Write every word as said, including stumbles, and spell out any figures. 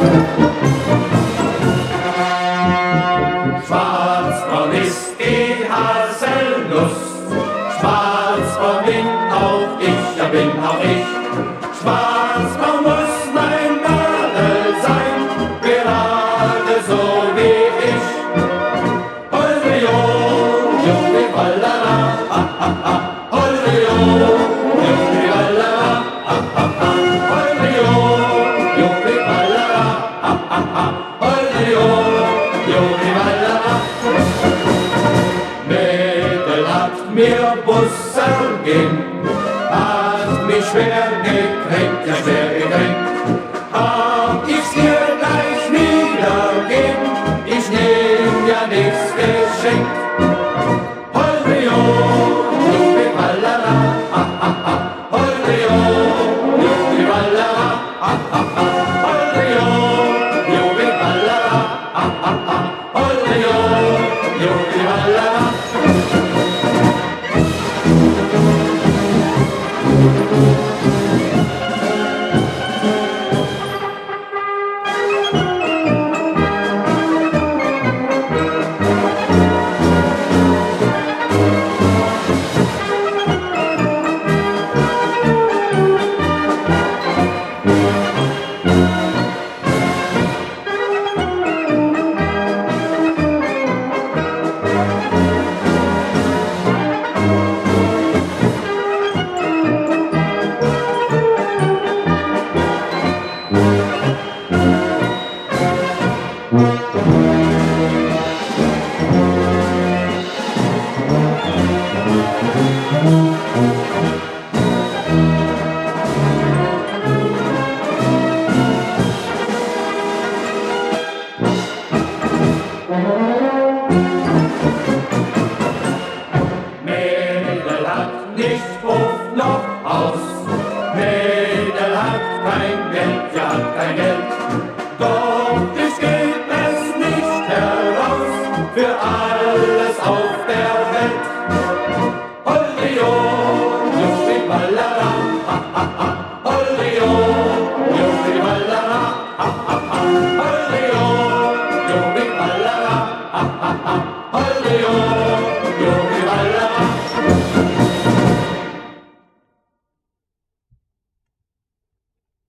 Schwarzbraun ist die Haselnuss, schwarzbraun bin auch ich, ja bin auch ich. Schwarzbraun muss mein Nadel sein, gerade so wie ich. Holde jo, jubi wallala, ha ha ha. Holde jo, jubi wallala, ha ha ha. Holde jo, jubi wallala, ha ha ha. Holde jo, jubi wallala. Mädel hat mir Bussel gehen, hat mich schwer gekränkt, ja schwer gekränkt. Hab ich's ihr gleich wiedergeben, ich nehm ja nichts geschenkt. Holde jo, jubi wallala, ha ha ha. Holde jo, jubi wallala, ha ha ha. Holde jo, jubi wallala, ha ha ha. Holde jo, jubi wallala. Mädel hat nicht Hof noch Haus.